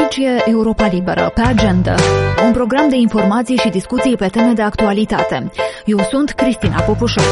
Aici e Europa Liberă, pe agenda. Un program de informații și discuții pe teme de actualitate. Eu sunt Cristina Popușoi.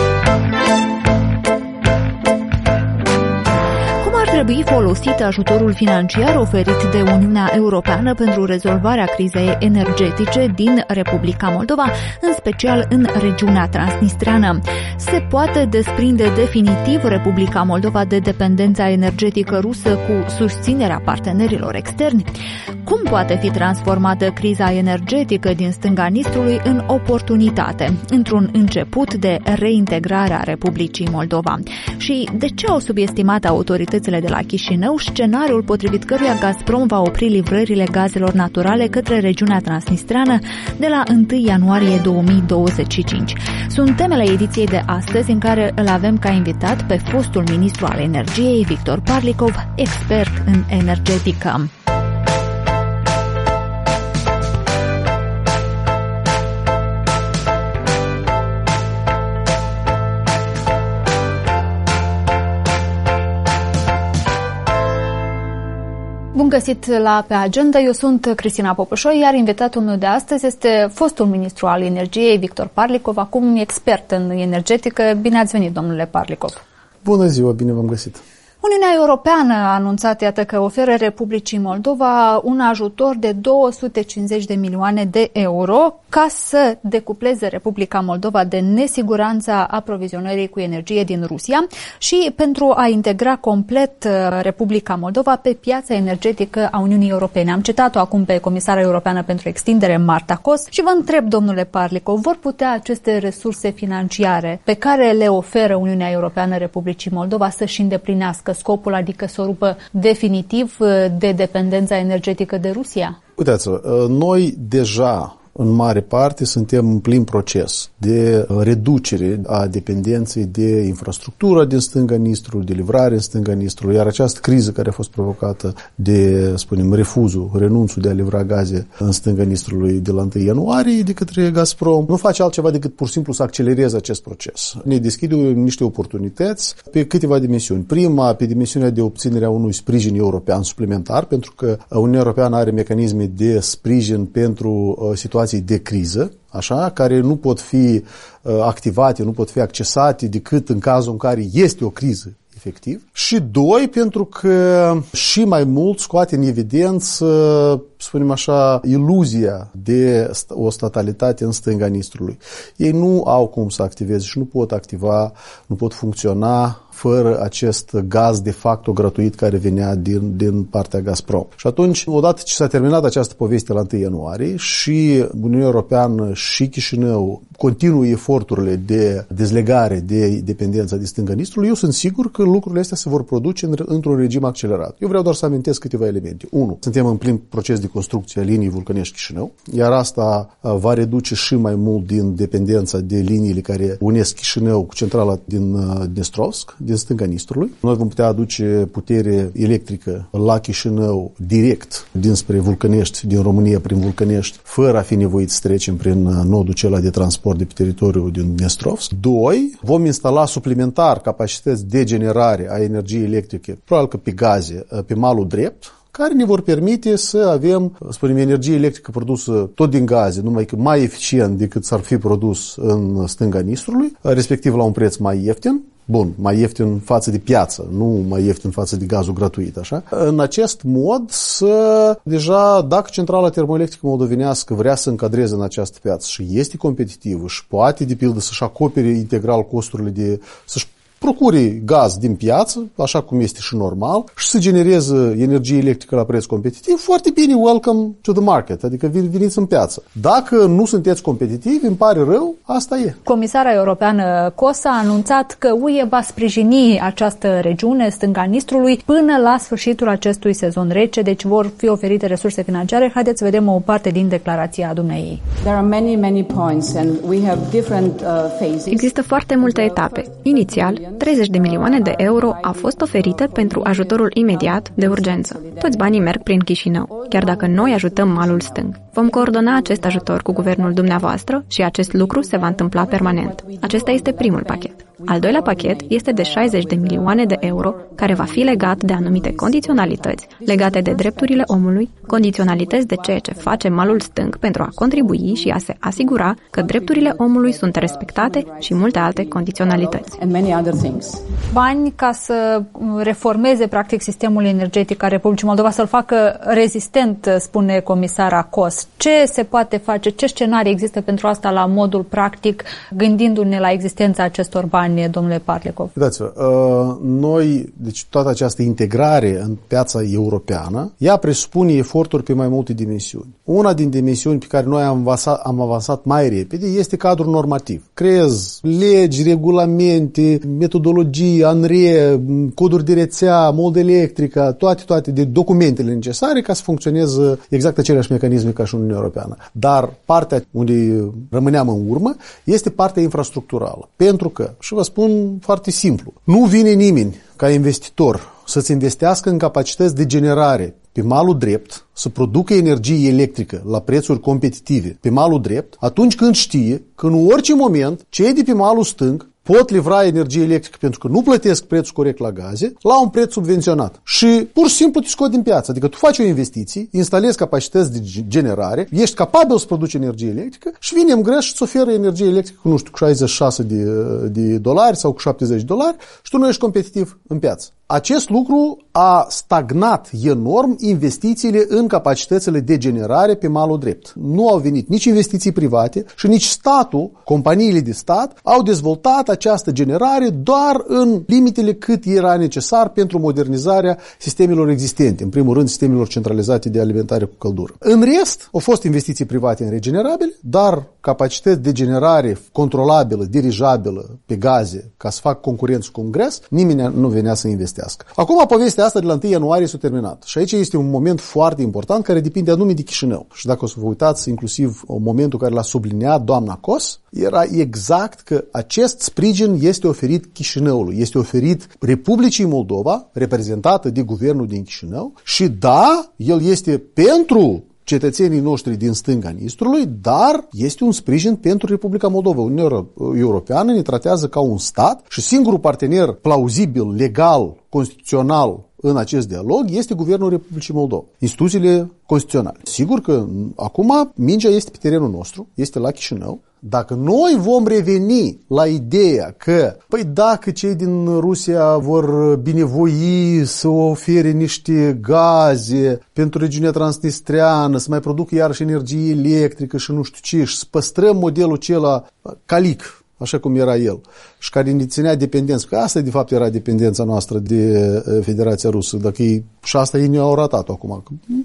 Ar trebui folosit ajutorul financiar oferit de Uniunea Europeană pentru rezolvarea crizei energetice din Republica Moldova, în special în regiunea transnistreană. Se poate desprinde definitiv Republica Moldova de dependența energetică rusă cu susținerea partenerilor externi? Cum poate fi transformată criza energetică din stânga Nistrului în oportunitate, într-un început de reintegrare a Republicii Moldova? Și de ce au subestimat autoritățile de la Chișinău scenariul potrivit căruia Gazprom va opri livrările gazelor naturale către regiunea transnistreană de la 1 ianuarie 2025? Sunt temele ediției de astăzi, în care îl avem ca invitat pe fostul ministru al energiei, Victor Parlikov, expert în energetică. Bun găsit la Pe Agenda, eu sunt Cristina Popușoi, iar invitatul meu de astăzi este fostul ministru al energiei, Victor Parlikov, acum expert în energetică. Bine ați venit, domnule Parlikov. Bună ziua, bine v-am găsit. Uniunea Europeană a anunțat, iată, că oferă Republicii Moldova un ajutor de 250 de milioane de euro ca să decupleze Republica Moldova de nesiguranța aprovizionării cu energie din Rusia și pentru a integra complet Republica Moldova pe piața energetică a Uniunii Europene. Am citat-o acum pe Comisara Europeană pentru Extindere, Marta Kos, și vă întreb, domnule Parlikov, vor putea aceste resurse financiare pe care le oferă Uniunea Europeană Republicii Moldova să-și îndeplinească scopul, adică să o rupă definitiv de dependența energetică de Rusia? Uitați-vă, noi deja în mare parte suntem în plin proces de reducere a dependenței de infrastructura din stânga Nistrului, de livrare în stânga Nistrului, iar această criză care a fost provocată de, spunem, renunțul de a livra gaze în stânga Nistrului de la 1 ianuarie de către Gazprom, nu face altceva decât pur și simplu să accelereze acest proces. Ne deschide niște oportunități pe câteva dimensiuni. Prima, pe dimensiunea de obținere a unui sprijin european suplimentar, pentru că Uniunea Europeană are mecanisme de sprijin pentru situații de criză, așa, care nu pot fi activate, nu pot fi accesate decât în cazul în care este o criză efectiv. Și doi, pentru că și mai mult scoate în evidență, spunem așa, iluzia de o statalitate în stânga Nistrului. Ei nu au cum să activeze și nu pot activa, nu pot funcționa fără acest gaz de facto gratuit care venea din partea Gazprom. Și atunci, odată ce s-a terminat această poveste la 1 ianuarie și Uniunea Europeană și Chișinău continuă eforturile de dezlegare de dependența de stânga Nistrului, eu sunt sigur că lucrurile astea se vor produce într-un regim accelerat. Eu vreau doar să amintesc câteva elemente. 1. Suntem în plin proces de construcție a liniei Vulcănești-Chișinău, iar asta va reduce și mai mult din dependența de liniile care unesc Chișinău cu centrala din Dnestrovsk, din stânga Nistrului. Noi vom putea aduce putere electrică la Chișinău direct dinspre Vulcănești, din România prin Vulcănești, fără a fi nevoit să trecem prin nodul acela de transport de pe teritoriul din Dnestrovsk. 2. Vom instala suplimentar capacități de generare a energiei electrice, probabil că pe gaze, pe malul drept, care ne vor permite să avem, spunem, energie electrică produsă tot din gaze, numai că mai eficient decât s-ar fi produs în stânga Nistrului, respectiv la un preț mai ieftin. Bun, mai ieftin față de piață, nu mai ieftin față de gazul gratuit, așa. În acest mod, deja, dacă centrala termoelectrică moldovenească vrea să încadreze în această piață și este competitivă și poate, de pildă, să-și acopere integral costurile să-și procure gaz din piață, așa cum este și normal, și să genereze energie electrică la preț competitiv, foarte bine, welcome to the market, adică veniți în piață. Dacă nu sunteți competitivi, îmi pare rău, asta e. Comisara Europeană Kos a anunțat că UE va sprijini această regiune, stânga Nistrului, până la sfârșitul acestui sezon rece, deci vor fi oferite resurse financiare. Haideți să vedem o parte din declarația dumneiei. Există foarte multe etape. Inițial, 30 de milioane de euro au fost oferite pentru ajutorul imediat de urgență. Toți banii merg prin Chișinău, chiar dacă noi ajutăm malul stâng. Vom coordona acest ajutor cu guvernul dumneavoastră și acest lucru se va întâmpla permanent. Acesta este primul pachet. Al doilea pachet este de 60 de milioane de euro, care va fi legat de anumite condiționalități legate de drepturile omului, condiționalități de ceea ce face malul stâng pentru a contribui și a se asigura că drepturile omului sunt respectate și multe alte condiționalități. Bani ca să reformeze practic sistemul energetic al Republicii Moldova, să-l facă rezistent, spune comisara Cos. Ce se poate face? Ce scenarii există pentru asta la modul practic, gândindu-ne la existența acestor bani, domnule Parlecov? Uitați-vă, noi, deci toată această integrare în piața europeană, ea presupune eforturi pe mai multe dimensiuni. Una din dimensiuni pe care noi am avansat mai repede este cadrul normativ. Creez legi, regulamente, metodologii, ANRE, coduri de rețea, mold electrică, toate de documentele necesare ca să funcționeze exact aceleași mecanisme ca și Uniunea Europeană. Dar partea unde rămâneam în urmă este partea infrastructurală. Pentru că, și vă spun foarte simplu, nu vine nimeni ca investitor să-ți investească în capacități de generare pe malul drept, să producă energie electrică la prețuri competitive pe malul drept, atunci când știe că în orice moment cei de pe malul stâng pot livra energie electrică pentru că nu plătesc prețul corect la gaze la un preț subvenționat. Și pur și simplu te scot din piață. Adică tu faci o investiție, instalezi capacități de generare, ești capabil să produci energie electrică și vine în greș și îți oferă energie electrică cu, nu știu, cu 66 de dolari sau cu 70 de dolari și tu nu ești competitiv în piață. Acest lucru a stagnat enorm investițiile în capacitățile de generare pe malul drept. Nu au venit nici investiții private și nici statul, companiile de stat, au dezvoltat această generare doar în limitele cât era necesar pentru modernizarea sistemelor existente, în primul rând sistemelor centralizate de alimentare cu căldură. În rest, au fost investiții private în regenerabile, dar capacități de generare controlabilă, dirijabilă pe gaze, ca să facă concurență cu un gres, nimeni nu venea să investească. Acum, povestea asta de la 1 ianuarie s-a terminat. Și aici este un moment foarte important care depinde anume de Chișinău. Și dacă o să vă uitați, inclusiv momentul care l-a subliniat doamna Cos, era exact că acest sprijin este oferit Chișinăului, este oferit Republicii Moldova, reprezentată de guvernul din Chișinău, și da, el este pentru cetățenii noștri din stânga Nistrului, dar este un sprijin pentru Republica Moldova. Uniunea Europeană ne tratează ca un stat și singurul partener plauzibil, legal, constituțional în acest dialog este Guvernul Republicii Moldova, instituțiile constituționale. Sigur că acum mingea este pe terenul nostru, este la Chișinău. Dacă noi vom reveni la ideea că, păi dacă cei din Rusia vor binevoi să ofere niște gaze pentru regiunea transnistreană, să mai producă iarăși energie electrică și nu știu ce, și să păstrăm modelul acela calic, așa cum era el, și care ne ținea dependență, că asta de fapt era dependența noastră de Federația Rusă, dacă ei, și asta ei ne-au ratat acum.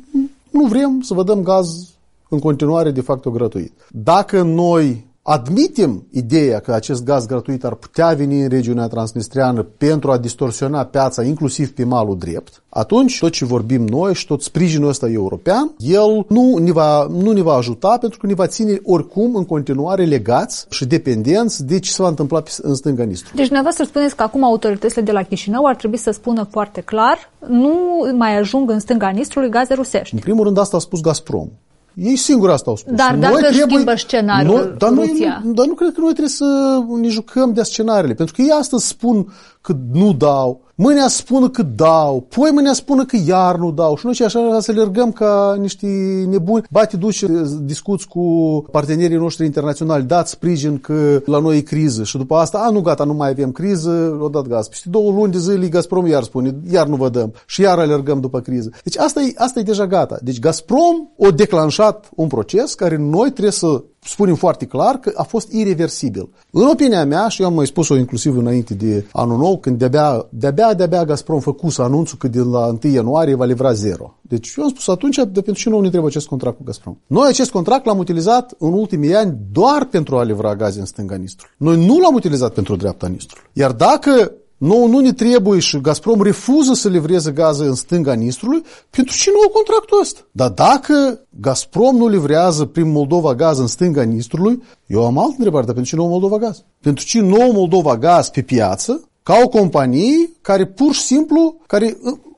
Nu vrem să vă dăm gaz în continuare de facto gratuit. Dacă noi admitem ideea că acest gaz gratuit ar putea veni în regiunea transnistreană pentru a distorsiona piața, inclusiv pe malul drept, atunci tot ce vorbim noi și tot sprijinul ăsta european, el nu ne va ajuta pentru că ne va ține oricum în continuare legați și dependenți de ce se va întâmpla în stânga Nistru. Deci dumneavoastră spuneți că acum autoritățile de la Chișinău ar trebui să spună foarte clar, nu mai ajung în stânga Nistrului gaze rusești. În primul rând asta a spus Gazprom. Ei singuri asta au spus. Dar dacă schimbă scenariul Rusia? Dar nu cred că noi trebuie să ne jucăm de scenariile. Pentru că ei astăzi spun că nu dau, mâine spună că dau, poi mâine spună că iar nu dau. Și noi și așa să alergăm ca niște nebuni. Bate duci, discuți cu partenerii noștri internaționali, dați sprijin că la noi e criză. Și după asta, nu gata, nu mai avem criză, o dat gaz. Peste 2 luni de zile Gazprom iar spune, iar nu vă dăm. Și iar alergăm după criză. Deci asta e deja gata. Deci Gazprom a declanșat un proces care noi trebuie să spunem foarte clar că a fost irreversibil. În opinia mea, și eu am mai spus-o inclusiv înainte de anul nou, când de-abia Gazprom făcuse anunțul că de la 1 ianuarie va livra zero. Deci eu am spus atunci, de pentru ce nu ne trebuie acest contract cu Gazprom. Noi acest contract l-am utilizat în ultimii ani doar pentru a livra gaze în stânga Nistrului. Noi nu l-am utilizat pentru dreapta Nistrului. Iar dacă nu ne trebuie și Gazprom refuză să livreze gaze în stânga Nistrului, pentru ce nu au contractul ăsta? Dar dacă Gazprom nu livrează prin Moldova gaz în stânga Nistrului, eu am altă întrebare, dar pentru ce nu au Moldova gaz? Pentru ce nu au Moldova gaz pe piață ca o companie care pur și simplu, care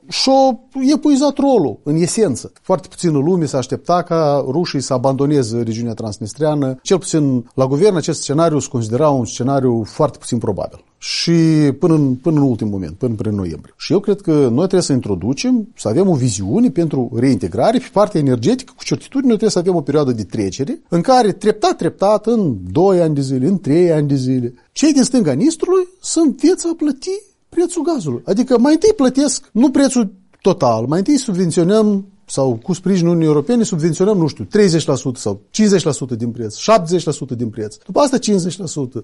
și-a epuizat rolul, în esență. Foarte puțină lume s-a aștepta ca rușii să abandoneze regiunea transnistreană. Cel puțin la guvern acest scenariu se considera un scenariu foarte puțin probabil. Și până în ultimul moment, până prin noiembrie. Și eu cred că noi trebuie să introducem, să avem o viziune pentru reintegrare pe partea energetică. Cu certitudine noi trebuie să avem o perioadă de trecere în care treptat, în 2 ani de zile, în 3 ani de zile, cei din stânga Nistrului să învețe a plăti prețul gazului. Adică mai întâi plătesc, nu prețul total, mai întâi subvenționăm sau cu sprijinul Uniunii Europene subvenționăm, nu știu, 30% sau 50% din preț, 70% din preț, după asta 50%,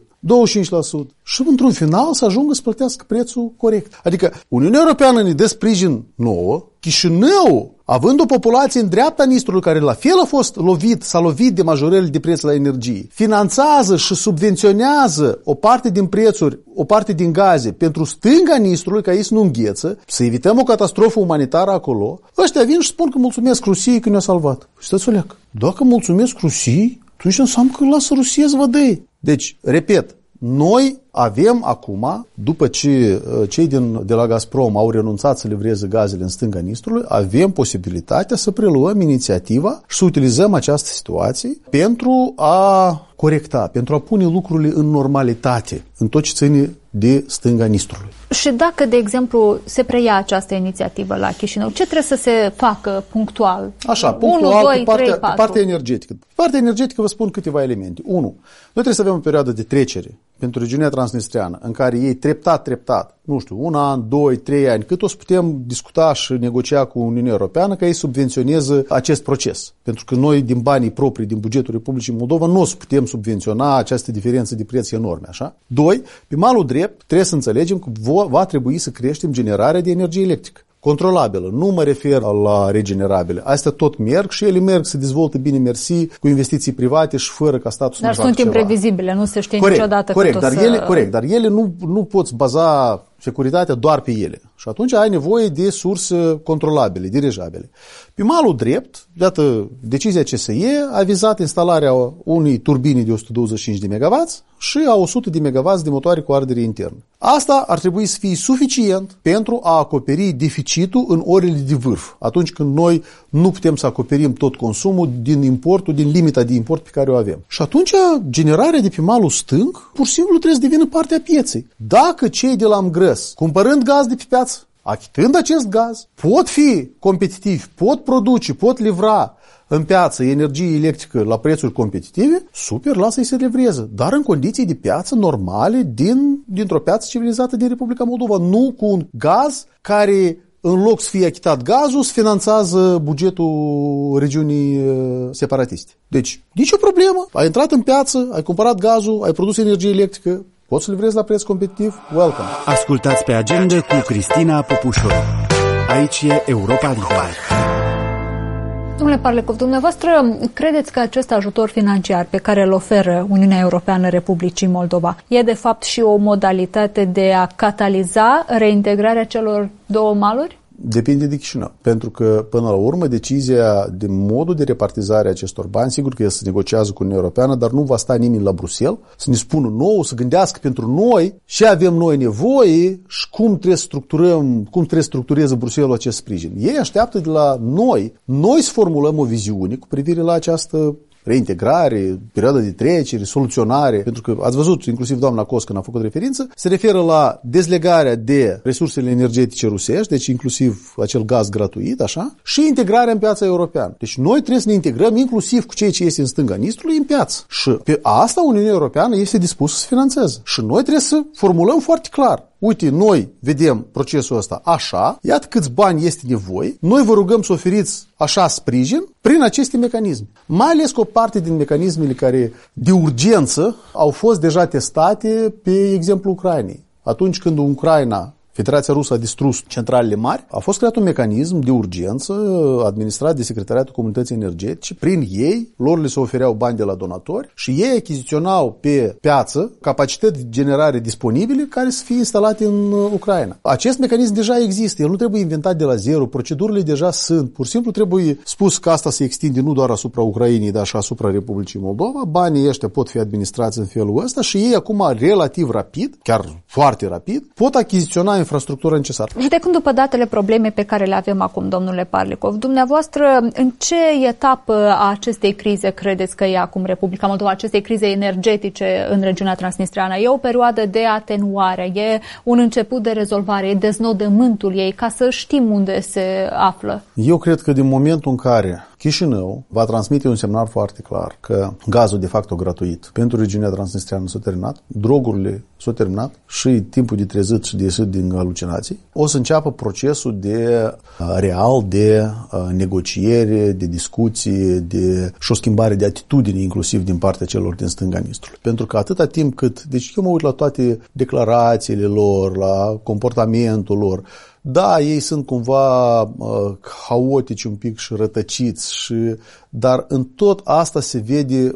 25% și într-un final să ajungă să plătească prețul corect. Adică Uniunea Europeană ne dă sprijin nouă, Chișinău, având o populație în dreapta Nistrului care la fel a fost s-a lovit de majorările de preț la energie, finanțează și subvenționează o parte din prețuri, o parte din gaze pentru stânga Nistrului, ca ei să nu îngheță, să evităm o catastrofă umanitară acolo, ăștia vin și spun că mulțumesc Rusiei că ne-a salvat. Și stați o leacă. Dacă mulțumesc Rusiei, atunci înseamnă că lasă Rusia să vă dă. Deci, repet, noi avem acum, după ce cei de la Gazprom au renunțat să livreze gazele în stânga Nistrului, avem posibilitatea să preluăm inițiativa și să utilizăm această situație pentru a corecta, pentru a pune lucrurile în normalitate, în tot ce ține de stânga Nistrului. Și dacă, de exemplu, se preia această inițiativă la Chișinău, ce trebuie să se facă punctual? Așa, punctual, 1, 2, 3, 4. Partea energetică. Partea energetică vă spun câteva elemente. 1. Noi trebuie să avem o perioadă de trecere pentru regiunea transnistreană, în care ei treptat, nu știu, 1 an, 2, 3 ani, cât o să putem discuta și negocia cu Uniunea Europeană ca ei subvenționează acest proces. Pentru că noi, din banii proprii, din bugetul Republicii Moldova, nu o să putem subvenționa această diferență de preț enorme, așa? 2. Pe malul drept, trebuie să înțelegem că va trebui să creștem generarea de energie electrică controlabilă. Nu mă refer la regenerabile. Astea tot merg și ele merg, se dezvoltă bine, mersi, cu investiții private și fără ca statul să nu facă ceva. Dar sunt imprevizibile, nu se știe niciodată cât o să... Corect, dar ele nu poți baza securitatea doar pe ele. Și atunci ai nevoie de surse controlabile, dirijabile. Pe malul drept, iată, decizia CSE a vizat instalarea unei turbini de 125 de MW și a 100 de MW de motoare cu ardere internă. Asta ar trebui să fie suficient pentru a acoperi deficitul în orele de vârf, atunci când noi nu putem să acoperim tot consumul din importul, din limita de import pe care o avem. Și atunci generarea de pe malul stâng pur și simplu trebuie să devină partea pieței. Dacă cei de la Mgrăs, cumpărând gaz de pe piață, achitând acest gaz, pot fi competitivi, pot produce, pot livra în piață energie electrică la prețuri competitive, super, lasă-i să livreze. Dar în condiții de piață normale dintr-o piață civilizată din Republica Moldova, nu cu un gaz care, în loc să fie achitat gazul, se finanțează bugetul regiunii separatiste. Deci, nicio problemă. Ai intrat în piață, ai cumpărat gazul, ai produs energie electrică, poți să livrezi la preț competitiv? Welcome! Ascultați pe agenda cu Cristina Popușor. Aici e Europa Liberă. Domnule Parlecov, dumneavoastră credeți că acest ajutor financiar pe care îl oferă Uniunea Europeană Republicii Moldova e de fapt și o modalitate de a cataliza reintegrarea celor două maluri? Depinde de Chișinău. Pentru că, până la urmă, decizia de modul de repartizare a acestor bani, sigur că se negociază cu Uniunea Europeană, dar nu va sta nimeni la Bruxelles să ne spună nouă, să gândească pentru noi ce avem noi nevoie și cum trebuie structureze Bruxelles acest sprijin. Ei așteaptă de la noi să formulăm o viziune cu privire la această reintegrare, perioada de trecere, soluționare, pentru că ați văzut, inclusiv doamna Cos când a făcut referință, se referă la dezlegarea de resursele energetice rusești, deci inclusiv acel gaz gratuit, așa, și integrarea în piața europeană. Deci noi trebuie să ne integrăm inclusiv cu cei ce este în stânga Nistrului în piață. Și pe asta Uniunea Europeană este dispusă să finanțeze. Și noi trebuie să formulăm foarte clar. Uite, noi vedem procesul ăsta așa, iată câți bani este nevoie, noi vă rugăm să oferiți așa sprijin prin aceste mecanisme. Mai ales că o parte din mecanismele care de urgență au fost deja testate pe exemplu Ucrainei. Atunci când Ucraina, Federația Rusă a distrus centralele mari, a fost creat un mecanism de urgență administrat de Secretariatul Comunității Energetice. Prin ei, lor le se ofereau bani de la donatori și ei achiziționau pe piață capacități de generare disponibile care să fie instalate în Ucraina. Acest mecanism deja există, el nu trebuie inventat de la zero, procedurile deja sunt. Pur și simplu trebuie spus că asta se extinde nu doar asupra Ucrainei, dar și asupra Republicii Moldova. Banii ăștia pot fi administrați în felul ăsta și ei acum relativ rapid, chiar foarte rapid, pot achiziționa infrastructura necesară. Judecând după datele probleme pe care le avem acum, domnule Parlikov, dumneavoastră, în ce etapă a acestei crize credeți că e acum Republica Moldova, acestei crize energetice în regiunea transnistreană? E o perioadă de atenuare, e un început de rezolvare, e deznodământul ei, ca să știm unde se află? Eu cred că din momentul în care Chișinău va transmite un semnal foarte clar că gazul de fapt gratuit pentru regiunea transnistreană s-a terminat, drogurile s-au terminat și timpul de trezit și de ieșit din halucinații, o să înceapă procesul real de negociere, de discuții, și o schimbare de atitudine inclusiv din partea celor din stânga Nistrului. Pentru că atâta timp cât, deci eu mă uit la toate declarațiile lor, la comportamentul lor, da, ei sunt cumva haotici un pic și rătăciți, dar în tot asta se vede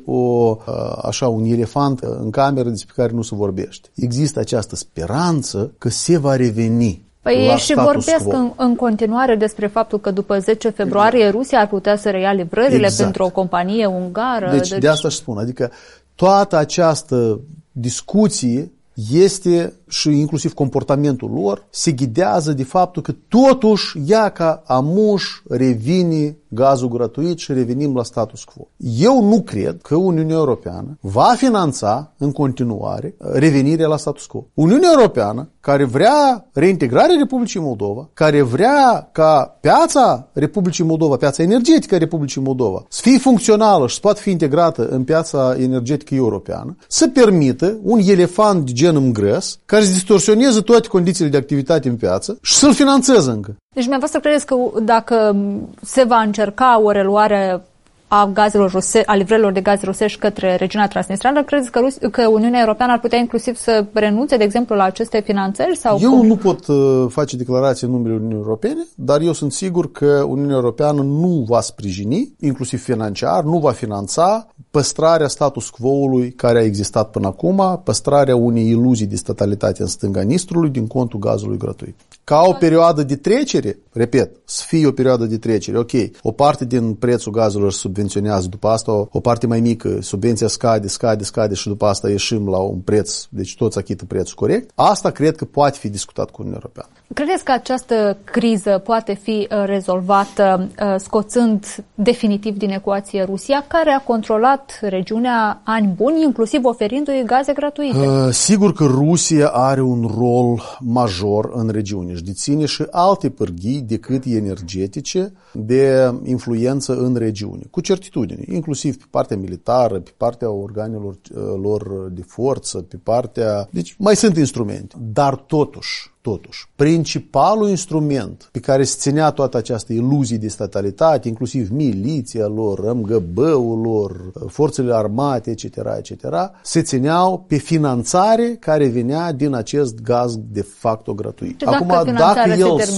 un elefant în cameră despre care nu se vorbește. Există această speranță că se va reveni. Păi ei și vorbesc în continuare despre faptul că după 10 februarie Rusia ar putea să reia livrările pentru o companie ungară. Deci de asta își spun, adică toată această discuție este și inclusiv comportamentul lor se ghidează de faptul că totuși ea ca amuș revine gazul gratuit și revenim la status quo. Eu nu cred că Uniunea Europeană va finanța în continuare revenirea la status quo. Uniunea Europeană, care vrea reintegrarea Republicii Moldova, care vrea ca piața Republicii Moldova, piața energetică a Republicii Moldova, să fie funcțională și să poată fi integrată în piața energetică europeană, să permită un elefant de gen îngres care să distorsioneze toate condițiile de activitate în piață și să-l finanțeze încă. Deci, dumneavoastră credeți că dacă se va încerca o reluare a livrărilor de gaze rusești către regiunea transnistreană, credeți că Uniunea Europeană ar putea inclusiv să renunțe, de exemplu, la aceste finanțări? Sau eu nu pot face declarații în numele Uniunii Europene, dar eu sunt sigur că Uniunea Europeană nu va sprijini, inclusiv financiar, nu va finanța păstrarea status quo-ului care a existat până acum, păstrarea unei iluzii de statalitate în stânga Nistrului din contul gazului gratuit. Ca o perioadă de trecere, repet, să fie o perioadă de trecere, ok, o parte din prețul gazelor subvenționează, după asta o parte mai mică, subvenția scade și după asta ieșim la un preț, deci toți achită prețul corect. Asta cred că poate fi discutat cu Uniunea Europeană. Credeți că această criză poate fi rezolvată scoțând definitiv din ecuație Rusia, care a controlat regiunea ani buni, inclusiv oferindu-i gaze gratuite? Sigur că Rusia are un rol major în regiune. Își deține și alte pârghii decât energetice de influență în regiune, cu certitudine, inclusiv pe partea militară, pe partea organelor lor de forță, pe partea... Deci mai sunt instrumente, dar totuși, principalul instrument pe care se ținea toată această iluzie de statalitate, inclusiv miliția lor, MGB-ul lor, forțele armate, etc., se țineau pe finanțare care venea din acest gaz de facto gratuit. Acum, dacă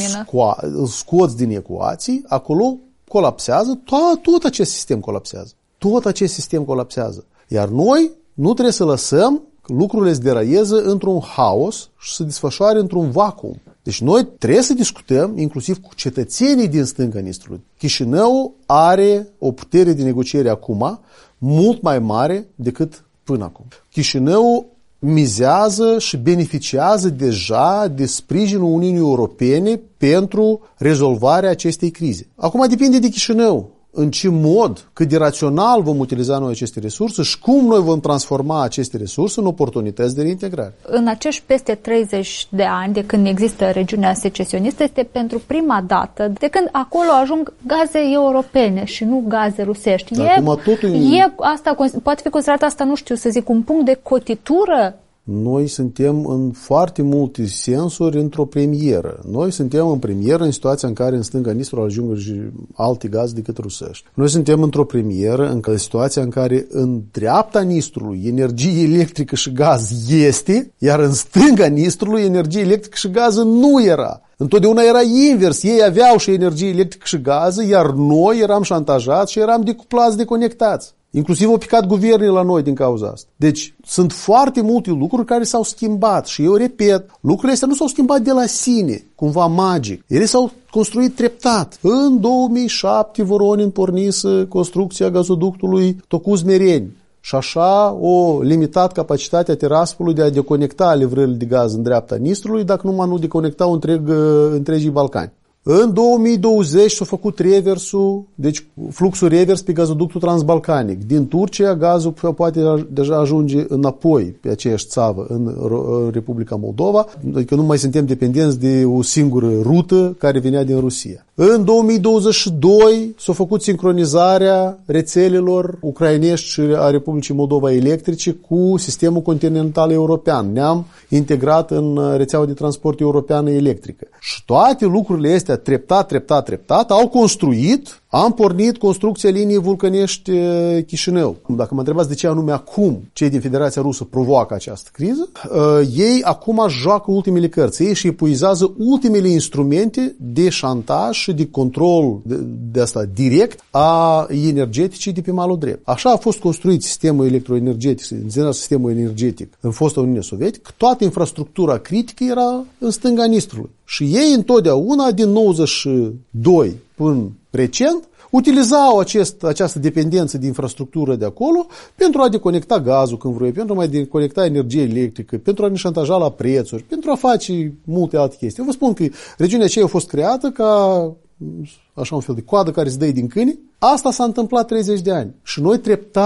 îl scoți din ecuații, acolo colapsează, tot acest sistem colapsează. Tot acest sistem colapsează. Iar noi nu trebuie să lăsăm lucrurile se deraieze într-un haos și se desfășoare într-un vacuum. Deci noi trebuie să discutăm inclusiv cu cetățenii din stânga Nistrului. Chișinău are o putere de negociere acum mult mai mare decât până acum. Chișinău mizează și beneficiază deja de sprijinul Uniunii Europene pentru rezolvarea acestei crize. Acum depinde de Chișinău. În ce mod, cât de rațional vom utiliza noi aceste resurse și cum noi vom transforma aceste resurse în oportunități de reintegrare. În acești peste 30 de ani de când există regiunea secesionistă, este pentru prima dată de când acolo ajung gaze europene și nu gaze rusești. Asta poate fi considerat asta, nu știu, să zic, un punct de cotitură? Noi suntem în foarte multe sensuri într-o premieră. Noi suntem în premieră în situația în care în stânga Nistru ajung și alte gaze decât rusești. Noi suntem într-o premieră în situația în care în dreapta Nistrului energie electrică și gaz este, iar în stânga Nistrului energie electrică și gaz nu era. Întotdeauna era invers. Ei aveau și energie electrică și gază, iar noi eram șantajați și eram decuplați, deconectați. Inclusiv au picat guvernele la noi din cauza asta. Deci sunt foarte multe lucruri care s-au schimbat și eu repet, lucrurile astea nu s-au schimbat de la sine, cumva magic. Ele s-au construit treptat. În 2007 Voronin pornise construcția gazoductului Tocuz-Mereni. și așa o limitat capacitatea Tiraspolului de a deconecta livrările de gaz în dreapta Nistrului, dacă numai nu deconectau întregii Balcani. În 2020 s-a făcut reversul, deci fluxul revers pe gazoductul transbalcanic. Din Turcia gazul poate deja ajunge înapoi pe aceeași țavă în Republica Moldova, adică nu mai suntem dependenți de o singură rută care venea din Rusia. În 2022 s-a făcut sincronizarea rețelelor ucrainești și a Republicii Moldova electrice cu sistemul continental european. Ne-am integrat în rețeaua de transport europeană electrică. Și toate lucrurile astea treptat au construit. Am pornit construcția liniei Vulcănești Chișinău. Dacă mă întrebați de ce anume acum cei din Federația Rusă provoacă această criză, ei acum joacă ultimele cărți. Ei își epuizează ultimele instrumente de șantaj și de control de asta direct a energeticii de pe malul drept. Așa a fost construit sistemul electroenergetic, sistemul energetic în fosta Uniune Sovietică. Toată infrastructura critică era în stânga Nistrului. Și ei întotdeauna, din 92 până recent, utilizau această dependență de infrastructură de acolo pentru a deconecta gazul când vroie, pentru a mai deconecta energie electrică, pentru a ne șantaja la prețuri, pentru a face multe alte chestii. Eu vă spun că regiunea aceea a fost creată ca așa un fel de coadă care se dă din câini. Asta s-a întâmplat 30 de ani. Și noi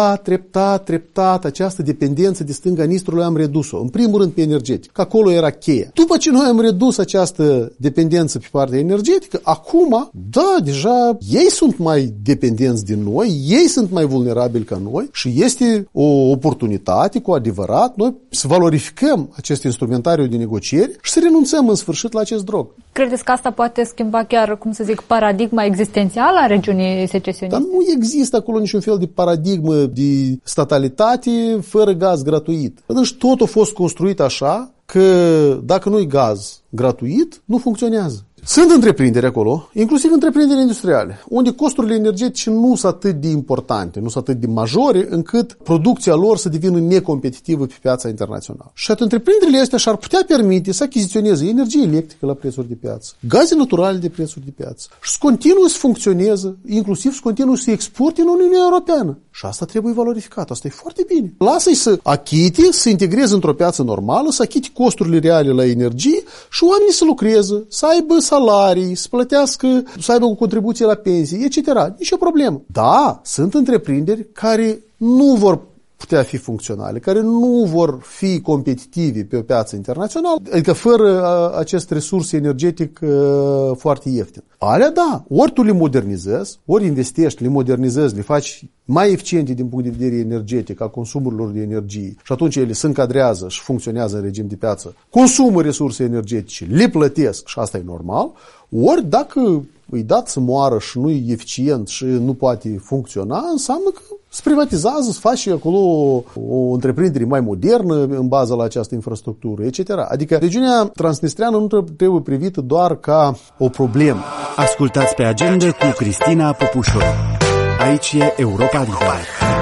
treptat această dependență de stânga Nistrului am redus-o. În primul rând pe energetic, că acolo era cheia. După ce noi am redus această dependență pe partea energetică, acum, da, deja ei sunt mai dependenți din noi, ei sunt mai vulnerabili ca noi și este o oportunitate cu adevărat noi să valorificăm acest instrumentariu de negocieri și să renunțăm în sfârșit la acest drog. Credeți că asta poate schimba chiar, cum să zic, paradigma existențială a regiunii secesioniste? Dar nu există acolo niciun fel de paradigmă de statalitate fără gaz gratuit. Deci tot a fost construit așa că dacă nu-i gaz gratuit, nu funcționează. Sunt întreprinderi acolo, inclusiv întreprinderi industriale, unde costurile energetice nu sunt atât de importante, nu sunt atât de majore, încât producția lor să devină necompetitivă pe piața internațională. Și atunci întreprinderile astea și-ar putea permite să achiziționeze energie electrică la prețuri de piață, gaze naturale de prețuri de piață și să continue să funcționeze, inclusiv să continue să exporte în Uniunea Europeană. Și asta trebuie valorificat, asta e foarte bine. Lasă-i să achite, să integreze într-o piață normală, să achite costurile reale la energie și oamenii să lucreze, să aibă salarii, să plătească, să aibă o contribuție la pensii, etc. Nici o problemă. Da, sunt întreprinderi care nu vor putea fi funcționale, care nu vor fi competitivi pe o piață internațională, adică fără acest resurs energetic foarte ieftin. Alea da, ori tu le modernizezi, ori investești, le modernizezi, le faci mai eficiente din punct de vedere energetic a consumurilor de energie și atunci ele se încadrează și funcționează în regim de piață, consumă resurse energetice, le plătesc și asta e normal, ori dacă îi dat să moară și nu e eficient și nu poate funcționa, înseamnă că se privatizează, se face acolo o întreprindere mai modernă în bază la această infrastructură, etc. Adică regiunea transnistreană nu trebuie privită doar ca o problemă. Ascultați pe Agenda cu Cristina Popușor. Aici e Europa Liberă.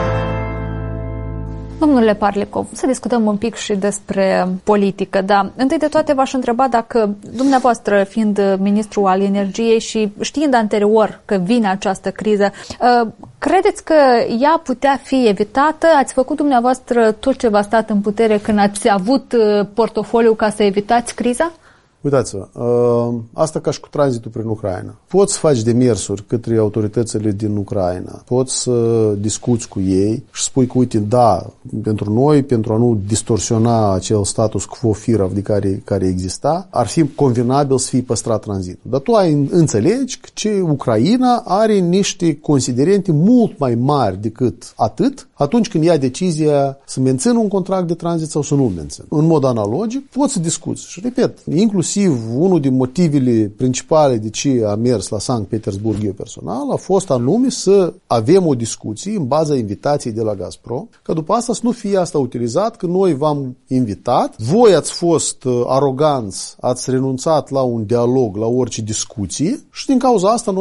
Domnule Parlikov, să discutăm un pic și despre politică, dar întâi de toate v-aș întreba dacă dumneavoastră, fiind ministru al energiei și știind anterior că vine această criză, credeți că ea putea fi evitată? Ați făcut dumneavoastră tot ce v-a stat în putere când ați avut portofoliu ca să evitați criza? Uitați-vă, asta ca și cu tranzitul prin Ucraina. Poți să faci demersuri către autoritățile din Ucraina, poți să discuți cu ei și spui că, uite, da, pentru noi, pentru a nu distorsiona acel status quo firav de care exista, ar fi convenabil să fie păstrat tranzitul. Dar tu înțelegi că Ucraina are niște considerente mult mai mari decât atât atunci când ia decizia să mențină un contract de tranzit sau să nu-l mențină. În mod analogic, poți să discuți. Și, repet, inclusiv unul din motivele principale de ce am mers la Sankt Petersburg eu personal a fost anume să avem o discuție în baza invitației de la Gazprom, că după asta să nu fie asta utilizat, că noi v-am invitat, voi ați fost aroganți, ați renunțat la un dialog, la orice discuție și din cauza asta noi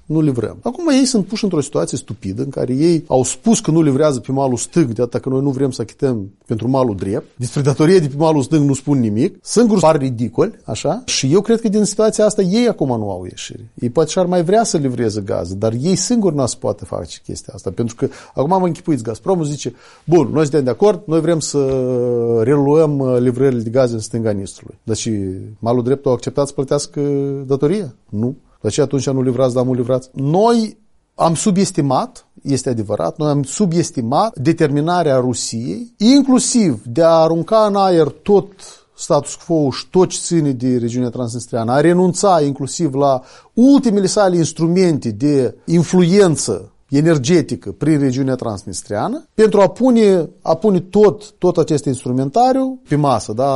nu livrăm. Acum ei sunt puși într-o situație stupidă în care ei au spus că nu livrează pe malul stâng, de atât că noi nu vrem să achităm pentru malul drept. Despre datorie de pe malul stâng nu spun nimic. Singuri par ridicoli, așa? Și eu cred că din situația asta ei acum nu au ieșire. Ei poate și-ar mai vrea să livreze gaze, dar ei singuri nu se poate face chestia asta. Pentru că acum vă închipuiți, Gazpromul zice, bun, noi suntem de acord, noi vrem să reluăm livrările de gaze în stânga Nistrului. Dar și malul drept a acceptat să plătească datoria? Nu. De aceea atunci nu livrați, dar nu livrați. Noi am subestimat, este adevărat, noi am subestimat determinarea Rusiei, inclusiv de a arunca în aer tot status quo și tot ce ține de regiunea transnistreană, a renunța inclusiv la ultimele sale instrumente de influență energetică prin regiunea transnistreană, pentru a pune tot acest instrumentariu pe masă, da?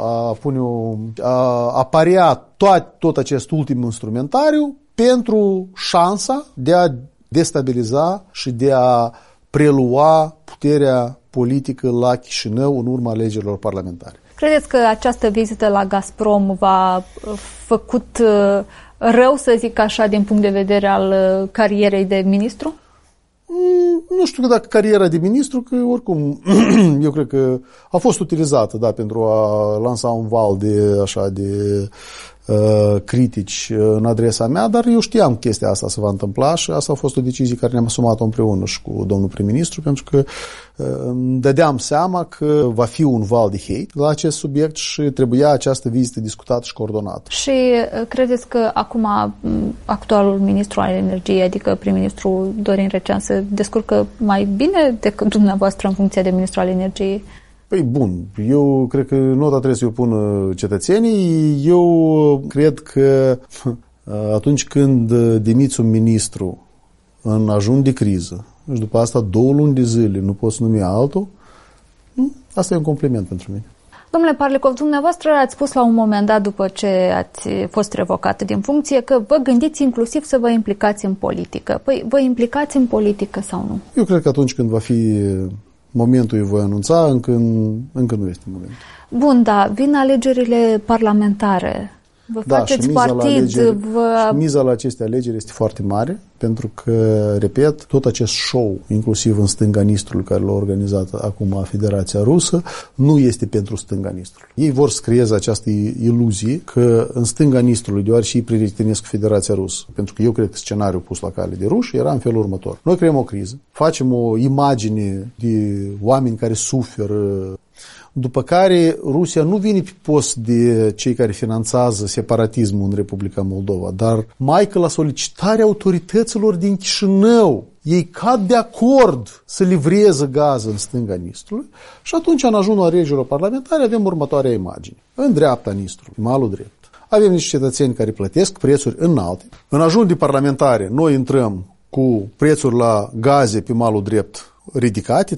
a parea tot acest ultim instrumentariu pentru șansa de a destabiliza și de a prelua puterea politică la Chișinău în urma alegerilor parlamentare. Credeți că această vizită la Gazprom v-a făcut rău, să zic așa, din punct de vedere al carierei de ministru? Nu știu dacă cariera de ministru, că oricum eu cred că a fost utilizată, da, pentru a lansa un val de critici în adresa mea, dar eu știam chestia asta se va întâmpla și asta a fost o decizie care ne-am asumat-o împreună și cu domnul prim-ministru, pentru că dădeam seama că va fi un val de hate la acest subiect și trebuia această vizită discutată și coordonată. Și credeți că acum actualul ministru al energiei, adică prim-ministru Dorin Recean, se descurcă mai bine decât dumneavoastră în funcție de ministru al energiei? Păi bun, eu cred că nota trebuie să o pună cetățenii. Eu cred că atunci când demiți un ministru în ajun de criză și după asta 2 luni de zile nu poți numi altul, asta e un compliment pentru mine. Domnule Parlikov, dumneavoastră ați spus la un moment dat, după ce ați fost revocat din funcție, că vă gândiți inclusiv să vă implicați în politică. Păi vă implicați în politică sau nu? Eu cred că atunci când va fi momentul îi voi anunța, încă nu este momentul. Bun, da, vin alegerile parlamentare. Vă faceți partid? Miza la aceste alegeri este foarte mare, pentru că, repet, tot acest show, inclusiv în stânga Nistrului, care l-a organizat acum Federația Rusă, nu este pentru stânga Nistrului. Ei vor să creeze această iluzie că în stânga Nistrului, deoarece ei prietenesc Federația Rusă, pentru că eu cred că scenariul pus la cale de ruși era în felul următor. Noi creăm o criză, facem o imagine de oameni care suferă, după care Rusia nu vine pe post de cei care finanțează separatismul în Republica Moldova, dar mai că la solicitarea autorităților din Chișinău ei cad de acord să livreze gaz în stânga Nistrului și atunci în ajunul alegerilor parlamentare avem următoarea imagine. În dreapta Nistrului, malul drept, avem niște cetățeni care plătesc prețuri înalte. În ajun de parlamentare noi intrăm cu prețuri la gaze pe malul drept ridicate,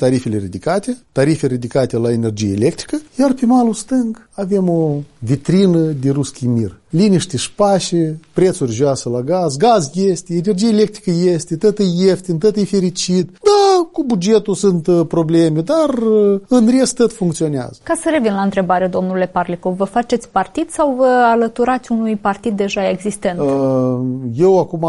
tarife ridicate la energie electrică, iar pe malul stâng avem o vitrină de Ruski Mir. Liniște și pace, prețuri joase la gaz este, energie electrică este, tot e ieftin, tot e fericit. Da, cu bugetul sunt probleme, dar în rest tot funcționează. Ca să revin la întrebare, domnule Parlikov, vă faceți partid sau vă alăturați unui partid deja existent? Eu acum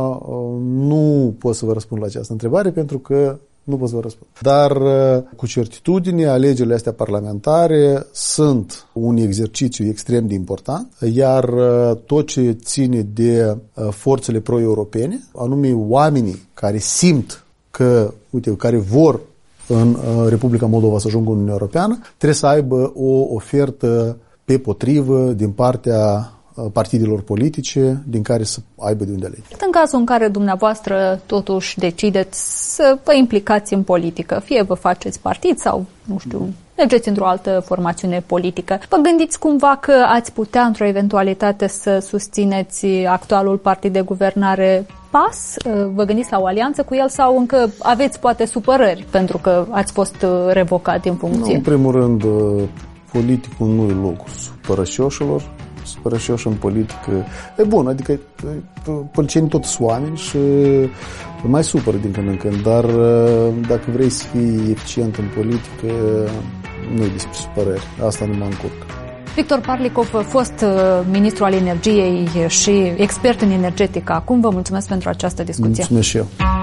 nu pot să vă răspund la această întrebare, pentru că nu pot să vă răspund. Dar, cu certitudine, alegerile astea parlamentare sunt un exercițiu extrem de important, iar tot ce ține de forțele pro-europene, anume oamenii care simt că, uite, care vor în Republica Moldova să ajungă în Uniunea Europeană, trebuie să aibă o ofertă pe potrivă din partea partidelor politice din care să aibă de unde alege. În cazul în care dumneavoastră totuși decideți să vă implicați în politică, fie vă faceți partid sau, nu știu, mergeți într-o altă formațiune politică, vă gândiți cumva că ați putea, într-o eventualitate, să susțineți actualul partid de guvernare PAS? Vă gândiți la o alianță cu el sau încă aveți poate supărări pentru că ați fost revocat din funcție? Nu, în primul rând, politicul nu e locul supărăcioșilor. Supărăcioși în politică. E bun, adică politicienii tot sunt oameni și mai supără din când în când, dar dacă vrei să fii eficient în politică, nu e despre supărări. Asta nu mă încurcă. Victor Parlikov, fost ministru al energiei și expert în energetică. Acum vă mulțumesc pentru această discuție. Mulțumesc și eu.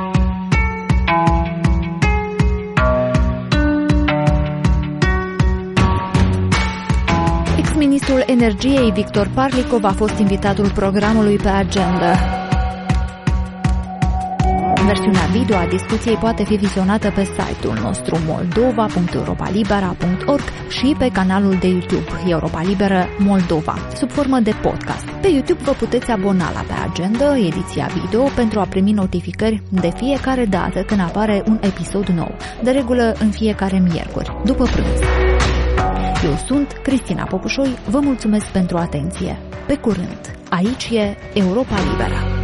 Ministrul Energiei Victor Parlikov a fost invitatul programului pe agenda. Versiunea video a discuției poate fi vizionată pe site-ul nostru moldova.europalibera.org și pe canalul de YouTube Europa Liberă Moldova, sub formă de podcast. Pe YouTube vă puteți abona la Pe Agenda, ediția video, pentru a primi notificări de fiecare dată când apare un episod nou, de regulă în fiecare miercuri, după prânz. Eu sunt Cristina Popușoi, vă mulțumesc pentru atenție. Pe curând, aici e Europa Liberă.